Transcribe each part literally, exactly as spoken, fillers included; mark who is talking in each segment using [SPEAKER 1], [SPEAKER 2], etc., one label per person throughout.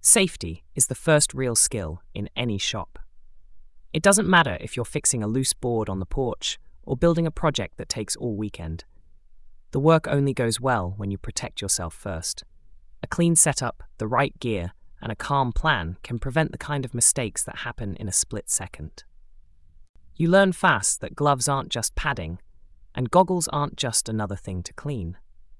[SPEAKER 1] Safety is the first real skill in any shop. It doesn't matter if you're fixing a loose board on the porch or building a project that takes all weekend. The work only goes well when you protect yourself first. A clean setup, the right gear, and a calm plan can prevent the kind of mistakes that happen in a split second. You learn fast that gloves aren't just padding, and goggles aren't just another thing to clean.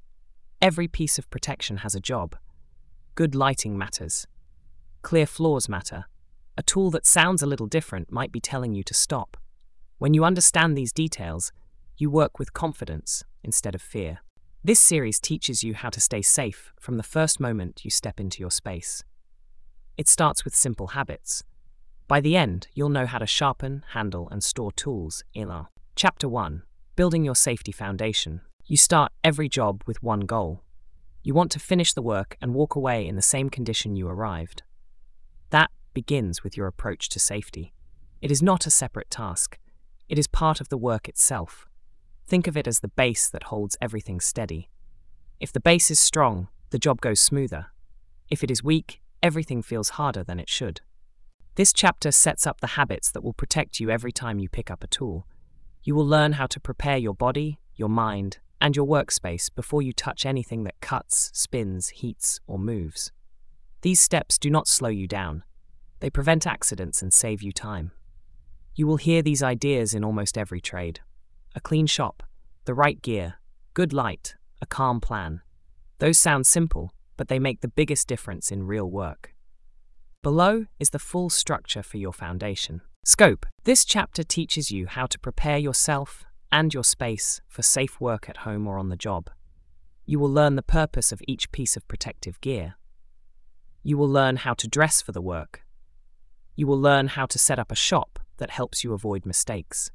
[SPEAKER 1] Every piece of protection has a job. Good lighting matters. Clear floors matter. A tool that sounds a little different might be telling you to stop. When you understand these details, you work with confidence instead of fear. This series teaches you how to stay safe from the first moment you step into your space. It starts with simple habits. By the end, you'll know how to sharpen, handle, and store tools in our Chapter one. Building your safety foundation. You start every job with one goal. You want to finish the work and walk away in the same condition you arrived. That begins with your approach to safety. It is not a separate task. It is part of the work itself. Think of it as the base that holds everything steady. If the base is strong, the job goes smoother. If it is weak, everything feels harder than it should. This chapter sets up the habits that will protect you every time you pick up a tool. You will learn how to prepare your body, your mind, and your workspace before you touch anything that cuts, spins, heats, or moves. These steps do not slow you down. They prevent accidents and save you time. You will hear these ideas in almost every trade. A clean shop, the right gear, good light, a calm plan. Those sound simple, but they make the biggest difference in real work. Below is the full structure for your foundation. Scope. This chapter teaches you how to prepare yourself and your space for safe work at home or on the job. You will learn the purpose of each piece of protective gear. You will learn how to dress for the work. You will learn how to set up a shop that helps you avoid mistakes.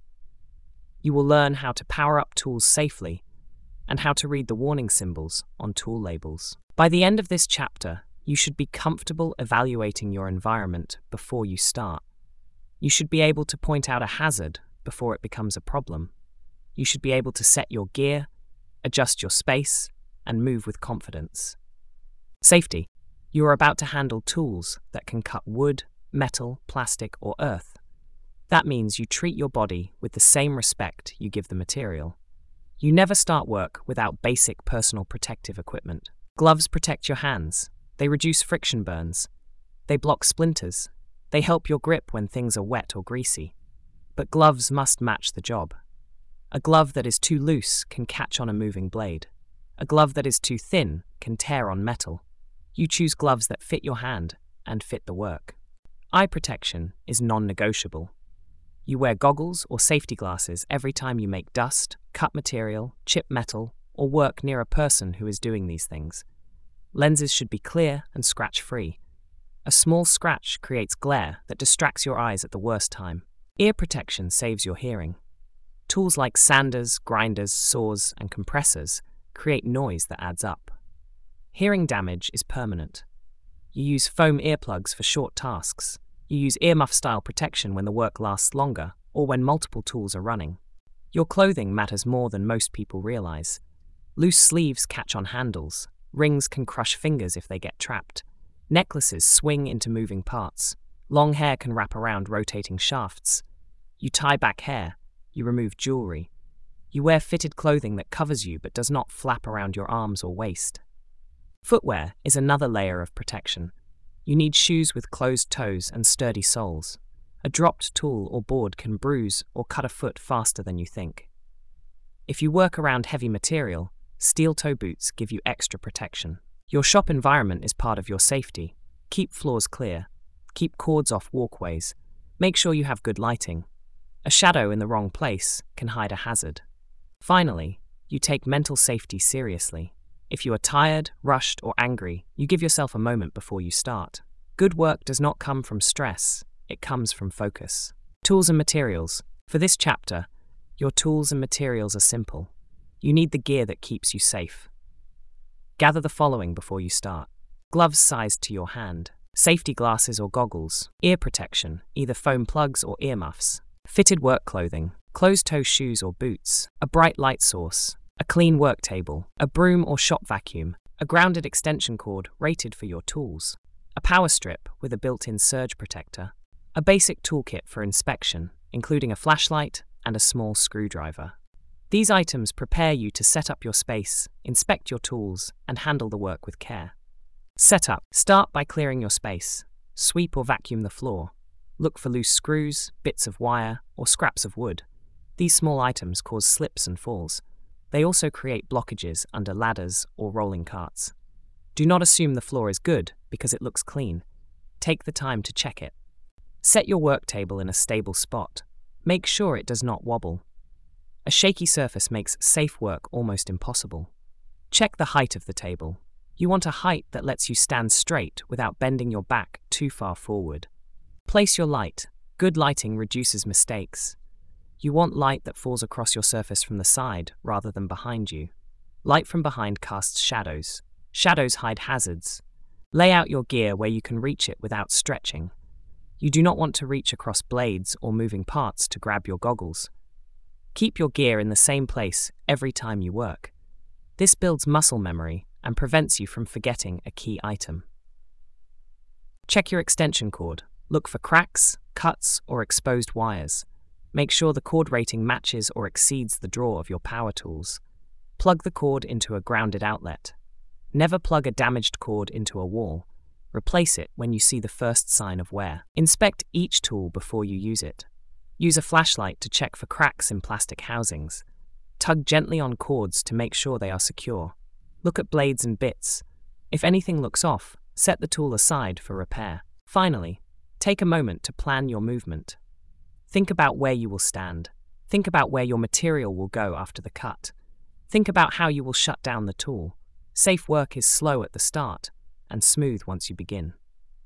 [SPEAKER 1] You will learn how to power up tools safely and how to read the warning symbols on tool labels. By the end of this chapter, you should be comfortable evaluating your environment before you start. You should be able to point out a hazard before it becomes a problem. You should be able to set your gear, adjust your space, and move with confidence. Safety. You are about to handle tools that can cut wood, metal, plastic, or earth. That means you treat your body with the same respect you give the material. You never start work without basic personal protective equipment. Gloves protect your hands. They reduce friction burns. They block splinters. They help your grip when things are wet or greasy. But gloves must match the job. A glove that is too loose can catch on a moving blade. A glove that is too thin can tear on metal. You choose gloves that fit your hand and fit the work. Eye protection is non-negotiable. You wear goggles or safety glasses every time you make dust, cut material, chip metal, or work near a person who is doing these things. Lenses should be clear and scratch-free. A small scratch creates glare that distracts your eyes at the worst time. Ear protection saves your hearing. Tools like sanders, grinders, saws, and compressors create noise that adds up. Hearing damage is permanent. You use foam earplugs for short tasks. You use earmuff-style protection when the work lasts longer or when multiple tools are running. Your clothing matters more than most people realize. Loose sleeves catch on handles. Rings can crush fingers if they get trapped. Necklaces swing into moving parts. Long hair can wrap around rotating shafts. You tie back hair. You remove jewelry. You wear fitted clothing that covers you but does not flap around your arms or waist. Footwear is another layer of protection. You need shoes with closed toes and sturdy soles. A dropped tool or board can bruise or cut a foot faster than you think. If you work around heavy material, steel toe boots give you extra protection. Your shop environment is part of your safety. Keep floors clear. Keep cords off walkways. Make sure you have good lighting. A shadow in the wrong place can hide a hazard. Finally, you take mental safety seriously. If you are tired, rushed, or angry, you give yourself a moment before you start. Good work does not come from stress, it comes from focus. Tools and materials. For this chapter, your tools and materials are simple. You need the gear that keeps you safe. Gather the following before you start. Gloves sized to your hand. Safety glasses or goggles. Ear protection, either foam plugs or earmuffs. Fitted work clothing. Closed-toe shoes or boots. A bright light source. A clean work table. A broom or shop vacuum. A grounded extension cord rated for your tools. a power strip with a built-in surge protector, a basic toolkit for inspection, including a flashlight and a small screwdriver. These items prepare you to set up your space, inspect your tools, and handle the work with care. Setup. Start by clearing your space. Sweep or vacuum the floor. Look for loose screws, bits of wire, or scraps of wood. These small items cause slips and falls. They also create blockages under ladders or rolling carts. Do not assume the floor is good because it looks clean. Take the time to check it. Set your work table in a stable spot. Make sure it does not wobble. A shaky surface makes safe work almost impossible. Check the height of the table. You want a height that lets you stand straight without bending your back too far forward. Place your light. Good lighting reduces mistakes. You want light that falls across your surface from the side rather than behind you. Light from behind casts shadows. Shadows hide hazards. Lay out your gear where you can reach it without stretching. You do not want to reach across blades or moving parts to grab your goggles. Keep your gear in the same place every time you work. This builds muscle memory and prevents you from forgetting a key item. Check your extension cord. Look for cracks, cuts, or exposed wires. Make sure the cord rating matches or exceeds the draw of your power tools. Plug the cord into a grounded outlet. Never plug a damaged cord into a wall. Replace it when you see the first sign of wear. Inspect each tool before you use it. Use a flashlight to check for cracks in plastic housings. Tug gently on cords to make sure they are secure. Look at blades and bits. If anything looks off, set the tool aside for repair. Finally, take a moment to plan your movement. Think about where you will stand. Think about where your material will go after the cut. Think about how you will shut down the tool. Safe work is slow at the start and smooth once you begin.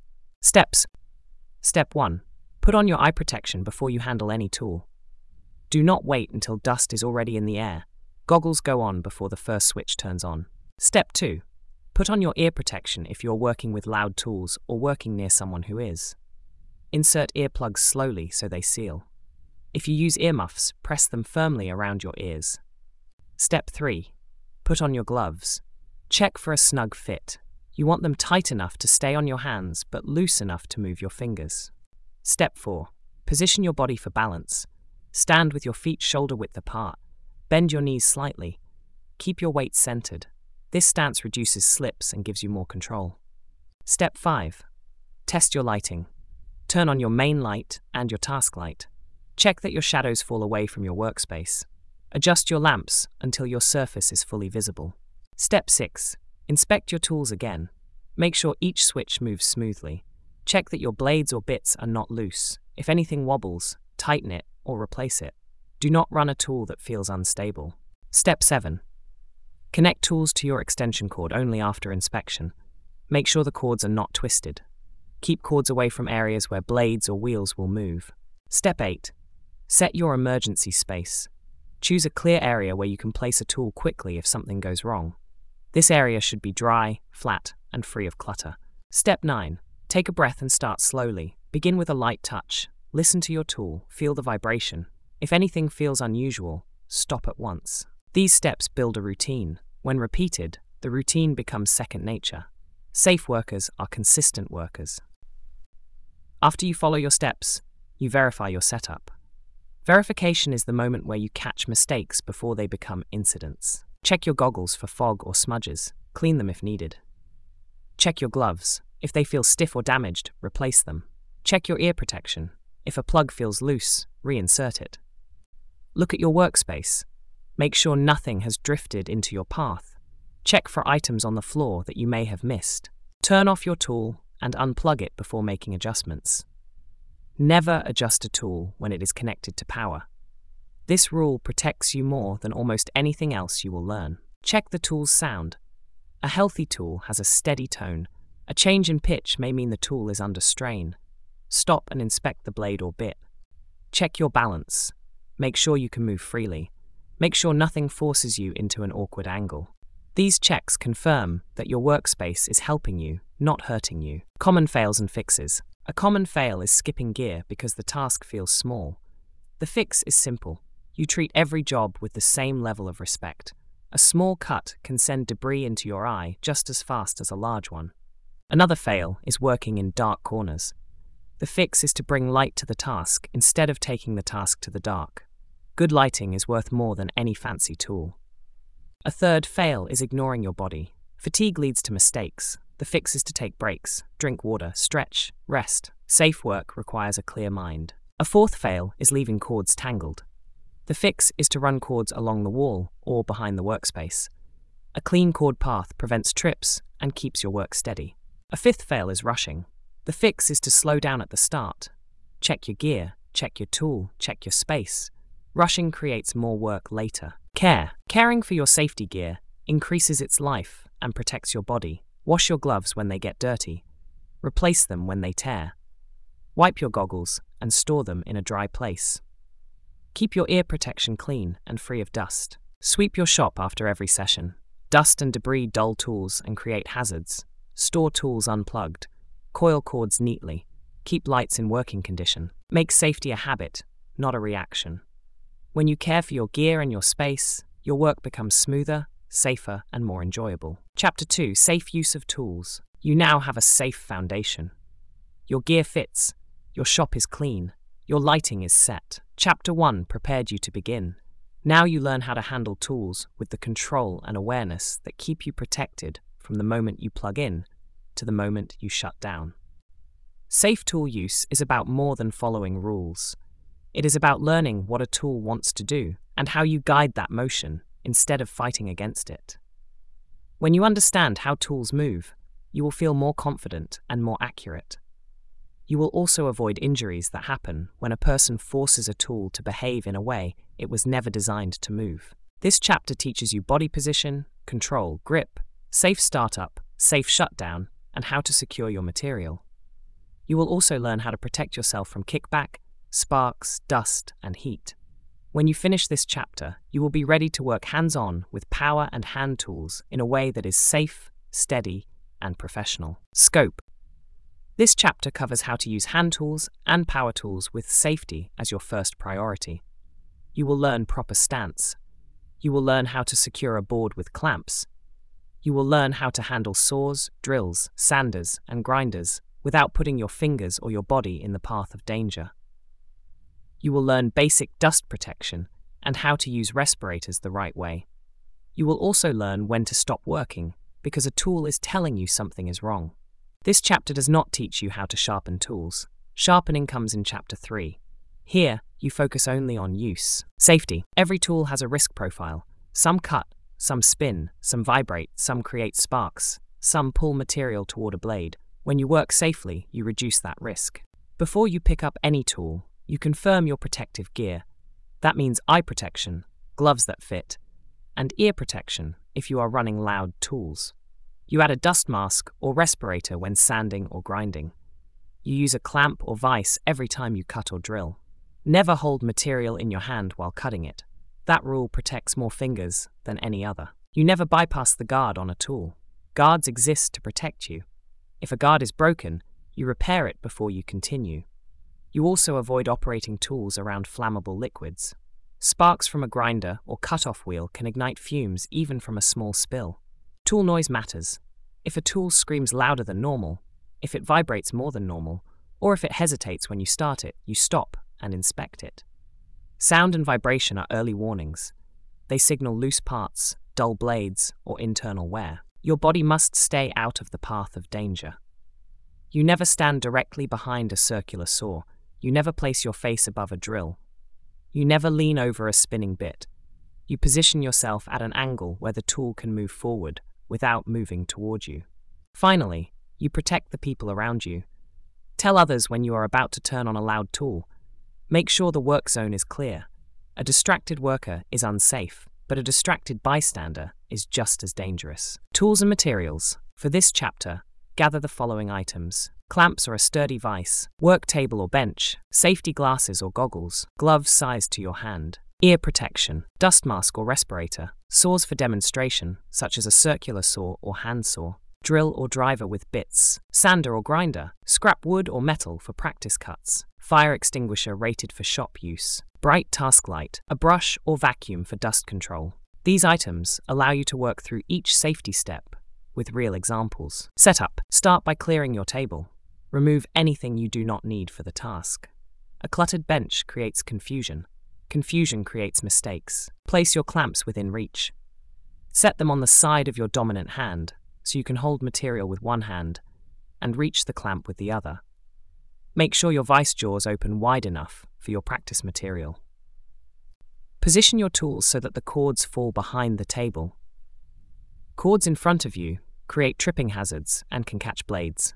[SPEAKER 1] Steps. Step one. Put on your eye protection before you handle any tool. Do not wait until dust is already in the air. Goggles go on before the first switch turns on. Step two. Put on your ear protection if you're working with loud tools or working near someone who is. Insert earplugs slowly so they seal. If you use earmuffs, press them firmly around your ears. Step three. Put on your gloves. Check for a snug fit. You want them tight enough to stay on your hands but loose enough to move your fingers. Step four. Position your body for balance. Stand with your feet shoulder width apart. Bend your knees slightly. Keep your weight centered. This stance reduces slips and gives you more control. Step five. Test your lighting. Turn on your main light and your task light. Check that your shadows fall away from your workspace. Adjust your lamps until your surface is fully visible. Step six. Inspect your tools again. Make sure each switch moves smoothly. Check that your blades or bits are not loose. If anything wobbles, tighten it or replace it. Do not run a tool that feels unstable. Step seven. Connect tools to your extension cord only after inspection. Make sure the cords are not twisted. Keep cords away from areas where blades or wheels will move. Step eight. Set your emergency space. Choose a clear area where you can place a tool quickly if something goes wrong. This area should be dry, flat, and free of clutter. Step nine. Take a breath and start slowly. Begin with a light touch. Listen to your tool, feel the vibration. If anything feels unusual, stop at once. These steps build a routine. When repeated, the routine becomes second nature. Safe workers are consistent workers. After you follow your steps, you verify your setup. Verification is the moment where you catch mistakes before they become incidents. Check your goggles for fog or smudges. Clean them if needed. Check your gloves. If they feel stiff or damaged, replace them. Check your ear protection. If a plug feels loose, reinsert it. Look at your workspace. Make sure nothing has drifted into your path. Check for items on the floor that you may have missed. Turn off your tool and unplug it before making adjustments. Never adjust a tool when it is connected to power. This rule protects you more than almost anything else you will learn. Check the tool's sound. A healthy tool has a steady tone. A change in pitch may mean the tool is under strain. Stop and inspect the blade or bit. Check your balance. Make sure you can move freely. Make sure nothing forces you into an awkward angle. These checks confirm that your workspace is helping you, not hurting you. Common fails and fixes. A common fail is skipping gear because the task feels small. The fix is simple. You treat every job with the same level of respect. A small cut can send debris into your eye just as fast as a large one. Another fail is working in dark corners. The fix is to bring light to the task instead of taking the task to the dark. Good lighting is worth more than any fancy tool. A third fail is ignoring your body. Fatigue leads to mistakes. The fix is to take breaks, drink water, stretch, rest. Safe work requires a clear mind. A fourth fail is leaving cords tangled. The fix is to run cords along the wall or behind the workspace. A clean cord path prevents trips and keeps your work steady. A fifth fail is rushing. The fix is to slow down at the start. Check your gear, check your tool, check your space. Rushing creates more work later. Care. Caring for your safety gear increases its life and protects your body. Wash your gloves when they get dirty. Replace them when they tear. Wipe your goggles and store them in a dry place. Keep your ear protection clean and free of dust. Sweep your shop after every session. Dust and debris dull tools and create hazards. Store tools unplugged. Coil cords neatly. Keep lights in working condition. Make safety a habit, not a reaction. When you care for your gear and your space, your work becomes smoother, safer, and more enjoyable. Chapter two. Safe use of tools. You now have a safe foundation. Your gear fits. Your shop is clean. Your lighting is set. Chapter one prepared you to begin. Now you learn how to handle tools with the control and awareness that keep you protected from the moment you plug in to the moment you shut down. Safe tool use is about more than following rules. It is about learning what a tool wants to do and how you guide that motion instead of fighting against it. When you understand how tools move, you will feel more confident and more accurate. You will also avoid injuries that happen when a person forces a tool to behave in a way it was never designed to move. This chapter teaches you body position, control, grip, safe startup, safe shutdown, and how to secure your material. You will also learn how to protect yourself from kickback, sparks, dust, and heat. When you finish this chapter, you will be ready to work hands-on with power and hand tools in a way that is safe, steady, and professional. Scope. This chapter covers how to use hand tools and power tools with safety as your first priority. You will learn proper stance. You will learn how to secure a board with clamps. You will learn how to handle saws, drills, sanders, and grinders without putting your fingers or your body in the path of danger. You will learn basic dust protection and how to use respirators the right way. You will also learn when to stop working because a tool is telling you something is wrong. This chapter does not teach you how to sharpen tools. Sharpening comes in chapter three. Here, you focus only on use. Safety. Every tool has a risk profile. Some cut, some spin, some vibrate, some create sparks, some pull material toward a blade. When you work safely, you reduce that risk. Before you pick up any tool, you confirm your protective gear. That means eye protection, gloves that fit, and ear protection if you are running loud tools. You add a dust mask or respirator when sanding or grinding. You use a clamp or vise every time you cut or drill. Never hold material in your hand while cutting it. That rule protects more fingers than any other. You never bypass the guard on a tool. Guards exist to protect you. If a guard is broken, you repair it before you continue. You also avoid operating tools around flammable liquids. Sparks from a grinder or cut-off wheel can ignite fumes even from a small spill. Tool noise matters. If a tool screams louder than normal, if it vibrates more than normal, or if it hesitates when you start it, you stop and inspect it. Sound and vibration are early warnings. They signal loose parts, dull blades, or internal wear. Your body must stay out of the path of danger. You never stand directly behind a circular saw. You never place your face above a drill. You never lean over a spinning bit. You position yourself at an angle where the tool can move forward without moving toward you. Finally, you protect the people around you. Tell others when you are about to turn on a loud tool. Make sure the work zone is clear. A distracted worker is unsafe, but a distracted bystander is just as dangerous. Tools and materials. For this chapter, gather the following items: clamps or a sturdy vise, work table or bench, safety glasses or goggles, gloves sized to your hand, ear protection, dust mask or respirator, saws for demonstration, such as a circular saw or hand saw, drill or driver with bits, sander or grinder, scrap wood or metal for practice cuts, fire extinguisher rated for shop use, bright task light, a brush or vacuum for dust control. These items allow you to work through each safety step with real examples. Setup. Start by clearing your table. Remove anything you do not need for the task. A cluttered bench creates confusion. Confusion creates mistakes. Place your clamps within reach. Set them on the side of your dominant hand so you can hold material with one hand and reach the clamp with the other. Make sure your vice jaws open wide enough for your practice material. Position your tools so that the cords fall behind the table. Cords in front of you create tripping hazards and can catch blades.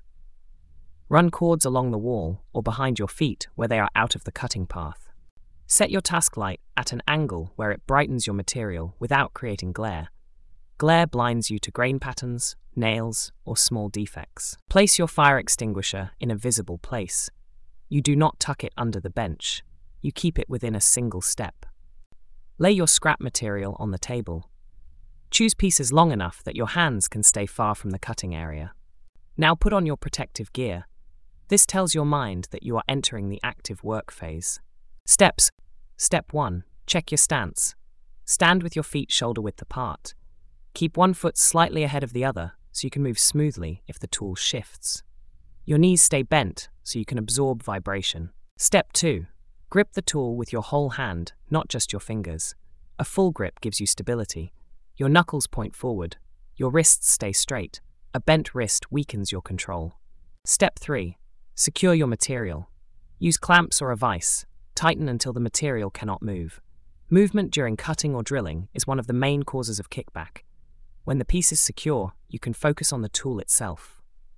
[SPEAKER 1] Run cords along the wall or behind your feet where they are out of the cutting path. Set your task light at an angle where it brightens your material without creating glare. Glare blinds you to grain patterns, nails, or small defects. Place your fire extinguisher in a visible place. You do not tuck it under the bench. You keep it within a single step. Lay your scrap material on the table. Choose pieces long enough that your hands can stay far from the cutting area. Now put on your protective gear. This tells your mind that you are entering the active work phase. Steps. Step one. Check your stance. Stand with your feet shoulder-width apart. Keep one foot slightly ahead of the other so you can move smoothly if the tool shifts. Your knees stay bent so you can absorb vibration. Step two. Grip the tool with your whole hand, not just your fingers. A full grip gives you stability. Your knuckles point forward. Your wrists stay straight. A bent wrist weakens your control. Step three. Secure your material. Use clamps or a vise. Tighten until the material cannot move. Movement during cutting or drilling is one of the main causes of kickback. When the piece is secure, you can focus on the tool itself.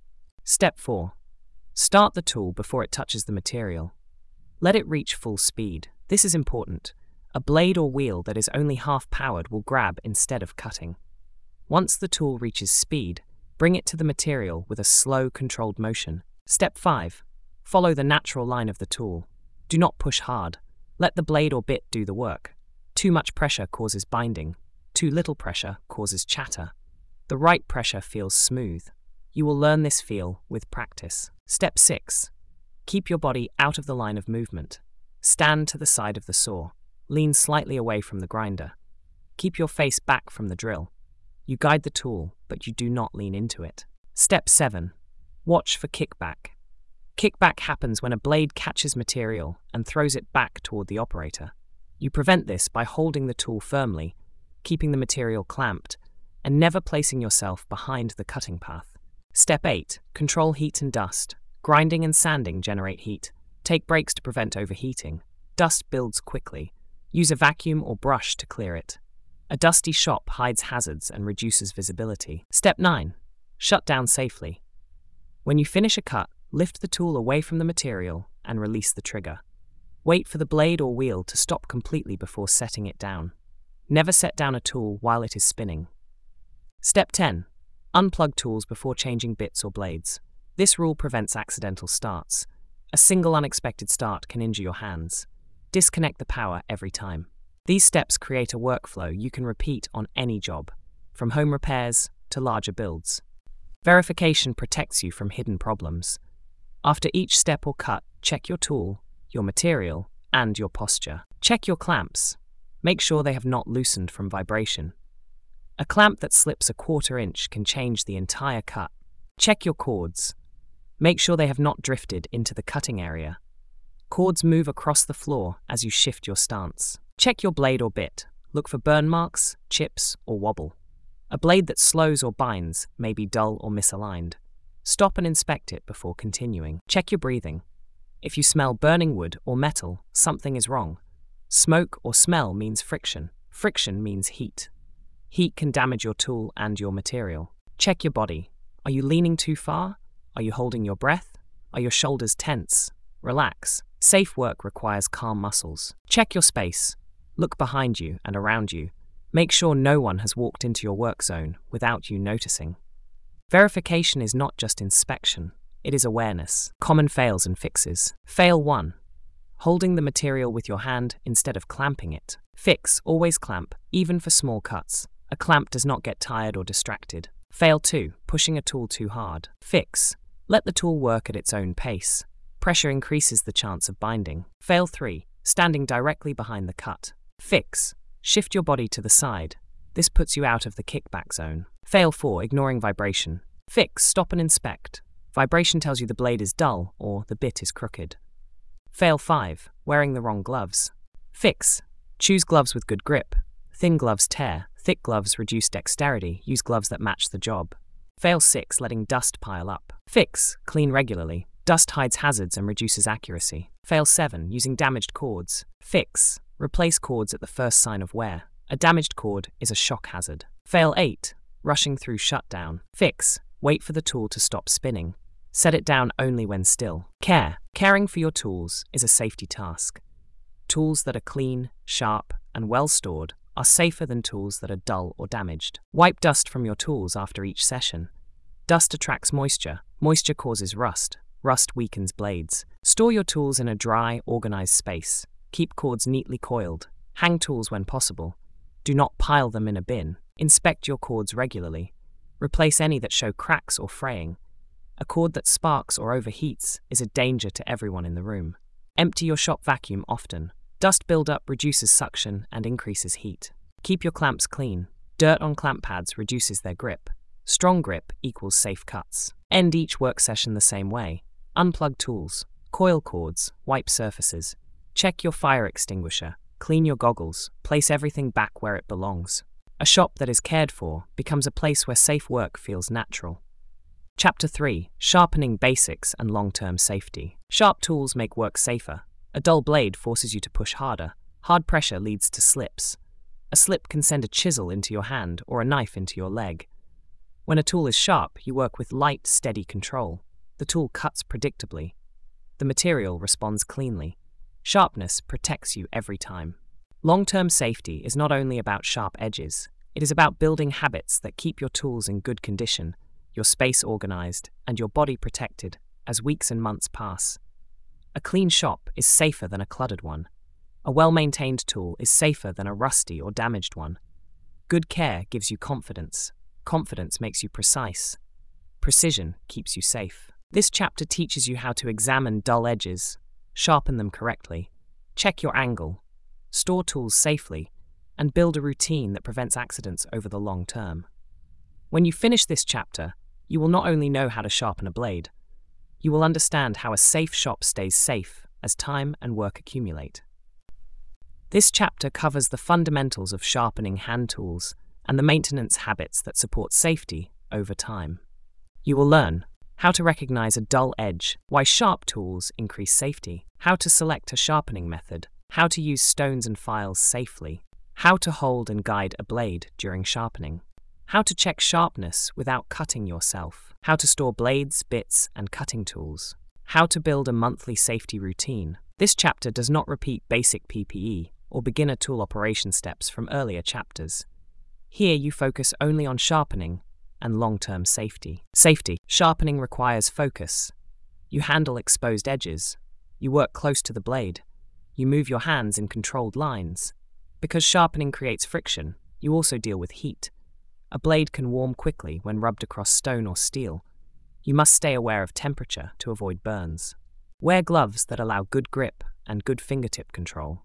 [SPEAKER 1] Step four. Start the tool before it touches the material. Let it reach full speed. This is important. A blade or wheel that is only half-powered will grab instead of cutting. Once the tool reaches speed, bring it to the material with a slow, controlled motion. Step five. Follow the natural line of the tool. Do not push hard. Let the blade or bit do the work. Too much pressure causes binding. Too little pressure causes chatter. The right pressure feels smooth. You will learn this feel with practice. Step six. Keep your body out of the line of movement. Stand to the side of the saw. Lean slightly away from the grinder. Keep your face back from the drill. You guide the tool, but you do not lean into it. Step seven. Watch for kickback. Kickback happens when a blade catches material and throws it back toward the operator. You prevent this by holding the tool firmly, keeping the material clamped, and never placing yourself behind the cutting path. Step eight. Control heat and dust. Grinding and sanding generate heat. Take breaks to prevent overheating. Dust builds quickly. Use a vacuum or brush to clear it. A dusty shop hides hazards and reduces visibility. Step nine. Shut down safely. When you finish a cut, lift the tool away from the material and release the trigger. Wait for the blade or wheel to stop completely before setting it down. Never set down a tool while it is spinning. Step ten. Unplug tools before changing bits or blades. This rule prevents accidental starts. A single unexpected start can injure your hands. Disconnect the power every time. These steps create a workflow you can repeat on any job, from home repairs to larger builds. Verification protects you from hidden problems. After each step or cut, check your tool, your material, and your posture. Check your clamps. Make sure they have not loosened from vibration. A clamp that slips a quarter inch can change the entire cut. Check your cords. Make sure they have not drifted into the cutting area. Cords move across the floor as you shift your stance. Check your blade or bit. Look for burn marks, chips, or wobble. A blade that slows or binds may be dull or misaligned. Stop and inspect it before continuing. Check your breathing. If you smell burning wood or metal, something is wrong. Smoke or smell means friction. Friction means heat. Heat can damage your tool and your material. Check your body. Are you leaning too far? Are you holding your breath? Are your shoulders tense? Relax. Safe work requires calm muscles. Check your space. Look behind you and around you. Make sure no one has walked into your work zone without you noticing. Verification is not just inspection, it is awareness. Common fails and fixes. Fail one. Holding the material with your hand instead of clamping it. Fix, always clamp, even for small cuts. A clamp does not get tired or distracted. Fail two. Pushing a tool too hard. Fix. Let the tool work at its own pace. Pressure increases the chance of binding. Fail three. Standing directly behind the cut. Fix. Shift your body to the side. This puts you out of the kickback zone. Fail four, ignoring vibration. Fix, stop and inspect. Vibration tells you the blade is dull or the bit is crooked. Fail five, wearing the wrong gloves. Fix, choose gloves with good grip. Thin gloves tear, thick gloves reduce dexterity, use gloves that match the job. Fail six, letting dust pile up. Fix, clean regularly. Dust hides hazards and reduces accuracy. Fail seven, using damaged cords. Fix, replace cords at the first sign of wear. A damaged cord is a shock hazard. Fail eight, rushing through shutdown. Fix, wait for the tool to stop spinning. Set it down only when still. Care, caring for your tools is a safety task. Tools that are clean, sharp, and well stored are safer than tools that are dull or damaged. Wipe dust from your tools after each session. Dust attracts moisture. Moisture causes rust. Rust weakens blades. Store your tools in a dry, organized space. Keep cords neatly coiled. Hang tools when possible. Do not pile them in a bin. Inspect your cords regularly. Replace any that show cracks or fraying. A cord that sparks or overheats is a danger to everyone in the room. Empty your shop vacuum often. Dust buildup reduces suction and increases heat. Keep your clamps clean. Dirt on clamp pads reduces their grip. Strong grip equals safe cuts. End each work session the same way. Unplug tools. Coil cords. Wipe surfaces. Check your fire extinguisher. Clean your goggles. Place everything back where it belongs. A shop that is cared for becomes a place where safe work feels natural. Chapter three. Sharpening Basics and Long-Term Safety. Sharp tools make work safer. A dull blade forces you to push harder. Hard pressure leads to slips. A slip can send a chisel into your hand or a knife into your leg. When a tool is sharp, you work with light, steady control. The tool cuts predictably. The material responds cleanly. Sharpness protects you every time. Long-term safety is not only about sharp edges. It is about building habits that keep your tools in good condition, your space organized, and your body protected as weeks and months pass. A clean shop is safer than a cluttered one. A well-maintained tool is safer than a rusty or damaged one. Good care gives you confidence. Confidence makes you precise. Precision keeps you safe. This chapter teaches you how to examine dull edges, sharpen them correctly, check your angle, store tools safely, and build a routine that prevents accidents over the long term. When you finish this chapter, you will not only know how to sharpen a blade, you will understand how a safe shop stays safe as time and work accumulate. This chapter covers the fundamentals of sharpening hand tools and the maintenance habits that support safety over time. You will learn how to recognize a dull edge, why sharp tools increase safety, how to select a sharpening method, how to use stones and files safely, how to hold and guide a blade during sharpening, how to check sharpness without cutting yourself, how to store blades, bits, and cutting tools, how to build a monthly safety routine. This chapter does not repeat basic P P E or beginner tool operation steps from earlier chapters. Here you focus only on sharpening and long-term safety. Safety. Sharpening requires focus. You handle exposed edges. You work close to the blade. You move your hands in controlled lines. Because sharpening creates friction, you also deal with heat. A blade can warm quickly when rubbed across stone or steel. You must stay aware of temperature to avoid burns. Wear gloves that allow good grip and good fingertip control.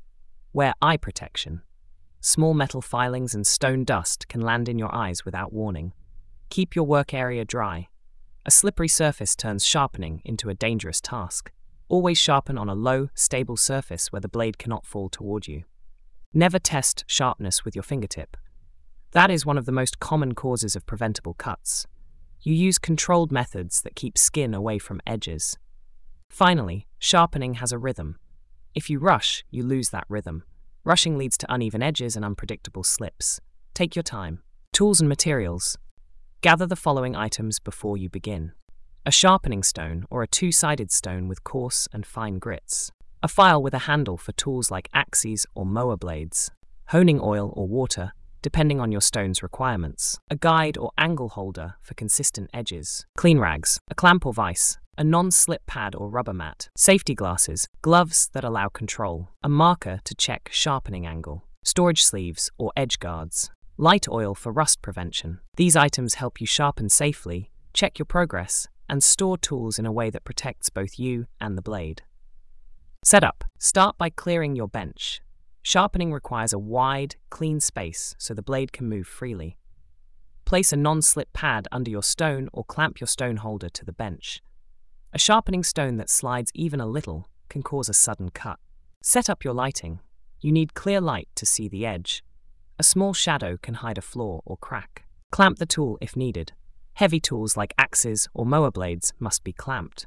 [SPEAKER 1] Wear eye protection. Small metal filings and stone dust can land in your eyes without warning. Keep your work area dry. A slippery surface turns sharpening into a dangerous task. Always sharpen on a low, stable surface where the blade cannot fall toward you. Never test sharpness with your fingertip. That is one of the most common causes of preventable cuts. You use controlled methods that keep skin away from edges. Finally, sharpening has a rhythm. If you rush, you lose that rhythm. Rushing leads to uneven edges and unpredictable slips. Take your time. Tools and materials. Gather the following items before you begin. A sharpening stone or a two-sided stone with coarse and fine grits. A file with a handle for tools like axes or mower blades. Honing oil or water, depending on your stone's requirements. A guide or angle holder for consistent edges. Clean rags. A clamp or vise. A non-slip pad or rubber mat. Safety glasses. Gloves that allow control. A marker to check sharpening angle. Storage sleeves or edge guards. Light oil for rust prevention. These items help you sharpen safely, check your progress, and store tools in a way that protects both you and the blade. Setup. Start by clearing your bench. Sharpening requires a wide, clean space so the blade can move freely. Place a non-slip pad under your stone or clamp your stone holder to the bench. A sharpening stone that slides even a little can cause a sudden cut. Set up your lighting. You need clear light to see the edge. A small shadow can hide a flaw or crack. Clamp the tool if needed. Heavy tools like axes or mower blades must be clamped.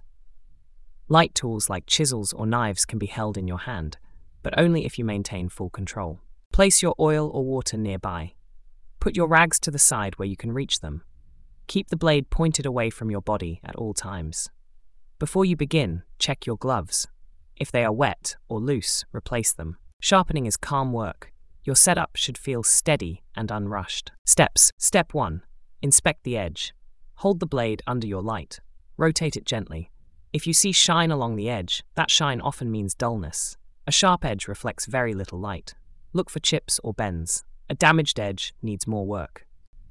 [SPEAKER 1] Light tools like chisels or knives can be held in your hand, but only if you maintain full control. Place your oil or water nearby. Put your rags to the side where you can reach them. Keep the blade pointed away from your body at all times. Before you begin, check your gloves. If they are wet or loose, replace them. Sharpening is calm work. Your setup should feel steady and unrushed. Steps. Step one. Inspect the edge. Hold the blade under your light. Rotate it gently. If you see shine along the edge, that shine often means dullness. A sharp edge reflects very little light. Look for chips or bends. A damaged edge needs more work.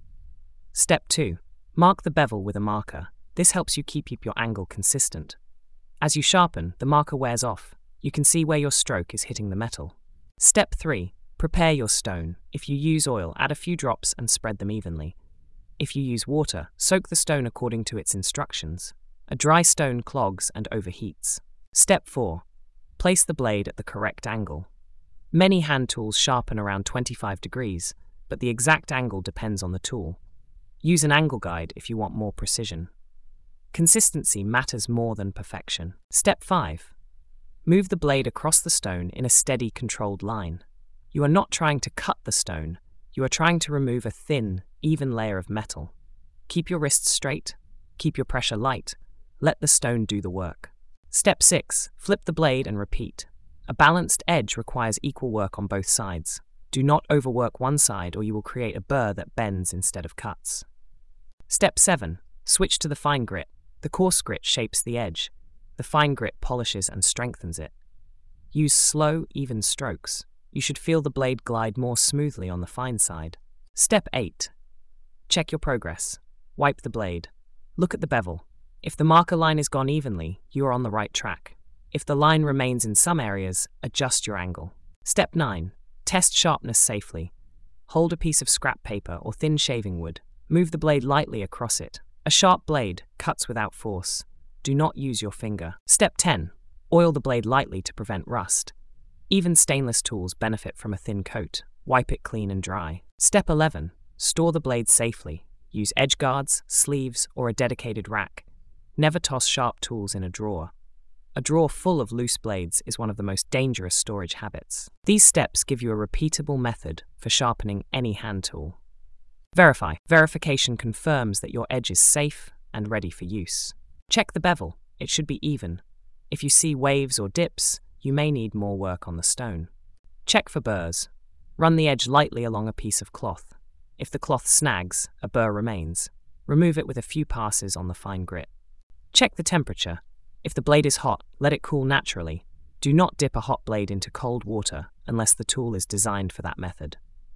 [SPEAKER 1] Step two. Mark the bevel with a marker. This helps you keep your angle consistent. As you sharpen, the marker wears off. You can see where your stroke is hitting the metal. Step three. Prepare your stone. If you use oil, add a few drops and spread them evenly. If you use water, soak the stone according to its instructions. A dry stone clogs and overheats. Step four. Place the blade at the correct angle. Many hand tools sharpen around twenty-five degrees, but the exact angle depends on the tool. Use an angle guide if you want more precision. Consistency matters more than perfection. Step five. Move the blade across the stone in a steady, controlled line. You are not trying to cut the stone. You are trying to remove a thin, even layer of metal. Keep your wrists straight. Keep your pressure light. Let the stone do the work. Step six. Flip the blade and repeat. A balanced edge requires equal work on both sides. Do not overwork one side or you will create a burr that bends instead of cuts. Step seven. Switch to the fine grit. The coarse grit shapes the edge. The fine grit polishes and strengthens it. Use slow, even strokes. You should feel the blade glide more smoothly on the fine side. Step eight. Check your progress. Wipe the blade. Look at the bevel. If the marker line is gone evenly, you are on the right track. If the line remains in some areas, adjust your angle. Step nine. Test sharpness safely. Hold a piece of scrap paper or thin shaving wood. Move the blade lightly across it. A sharp blade cuts without force. Do not use your finger. Step ten. Oil the blade lightly to prevent rust. Even stainless tools benefit from a thin coat. Wipe it clean and dry. Step eleven. Store the blade safely. Use edge guards, sleeves, or a dedicated rack. Never toss sharp tools in a drawer. A drawer full of loose blades is one of the most dangerous storage habits. These steps give you a repeatable method for sharpening any hand tool. Verify. Verification confirms that your edge is safe and ready for use. Check the bevel. It should be even. If you see waves or dips, you may need more work on the stone. Check for burrs. Run the edge lightly along a piece of cloth. If the cloth snags, a burr remains. Remove it with a few passes on the fine grit. Check the temperature. If the blade is hot, let it cool naturally. Do not dip a hot blade into cold water unless the tool is designed for that method.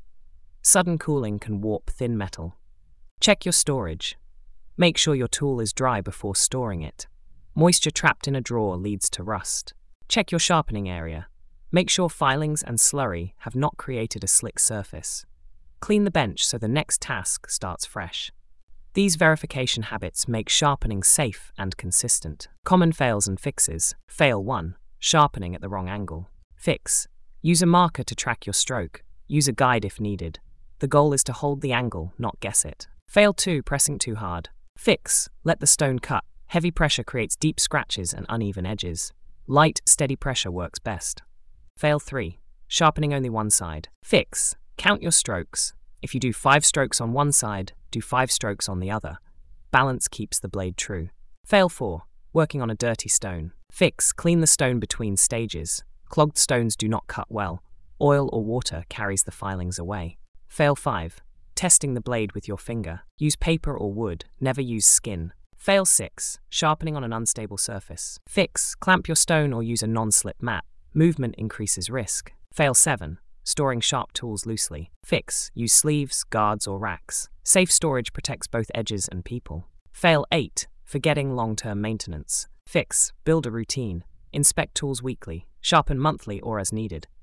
[SPEAKER 1] Sudden cooling can warp thin metal. Check your storage. Make sure your tool is dry before storing it. Moisture trapped in a drawer leads to rust. Check your sharpening area. Make sure filings and slurry have not created a slick surface. Clean the bench so the next task starts fresh. These verification habits make sharpening safe and consistent. Common fails and fixes. Fail one. Sharpening at the wrong angle. Fix. Use a marker to track your stroke. Use a guide if needed. The goal is to hold the angle, not guess it. Fail two. Pressing too hard. Fix. Let the stone cut. Heavy pressure creates deep scratches and uneven edges. Light, steady pressure works best. Fail three. Sharpening only one side. Fix. Count your strokes. If you do five strokes on one side, do five strokes on the other. Balance keeps the blade true. Fail four. Working on a dirty stone. Fix. Clean the stone between stages. Clogged stones do not cut well. Oil or water carries the filings away. Fail five. Testing the blade with your finger. Use paper or wood. Never use skin. Fail six. Sharpening on an unstable surface. Fix. Clamp your stone or use a non-slip mat. Movement increases risk. Fail seven. Storing sharp tools loosely. Fix. Use sleeves, guards, or racks. Safe storage protects both edges and people. Fail eight. Forgetting long-term maintenance. Fix. Build a routine. Inspect tools weekly. Sharpen monthly or as needed.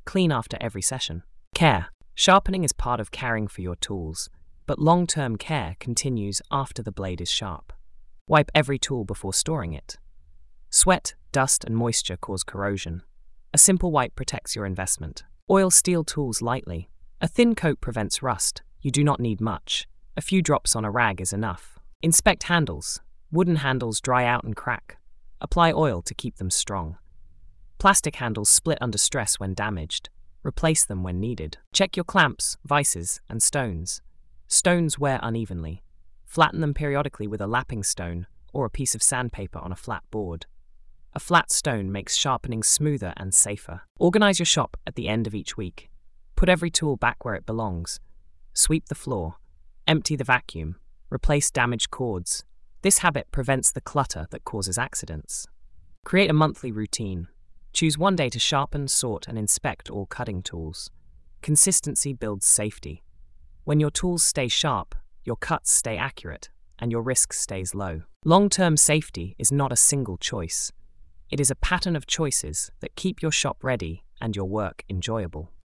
[SPEAKER 1] Clean after every session. Care. Sharpening is part of caring for your tools, but long-term care continues after the blade is sharp. Wipe every tool before storing it. Sweat, dust, and moisture cause corrosion. A simple wipe protects your investment. Oil steel tools lightly. A thin coat prevents rust. You do not need much. A few drops on a rag is enough. Inspect handles. Wooden handles dry out and crack. Apply oil to keep them strong. Plastic handles split under stress when damaged. Replace them when needed. Check your clamps, vices, and stones. Stones wear unevenly. Flatten them periodically with a lapping stone or a piece of sandpaper on a flat board. A flat stone makes sharpening smoother and safer. Organize your shop at the end of each week. Put every tool back where it belongs. Sweep the floor. Empty the vacuum. Replace damaged cords. This habit prevents the clutter that causes accidents. Create a monthly routine. Choose one day to sharpen, sort, and inspect all cutting tools. Consistency builds safety. When your tools stay sharp, your cuts stay accurate, and your risk stays low. Long-term safety is not a single choice. It is a pattern of choices that keep your shop ready and your work enjoyable.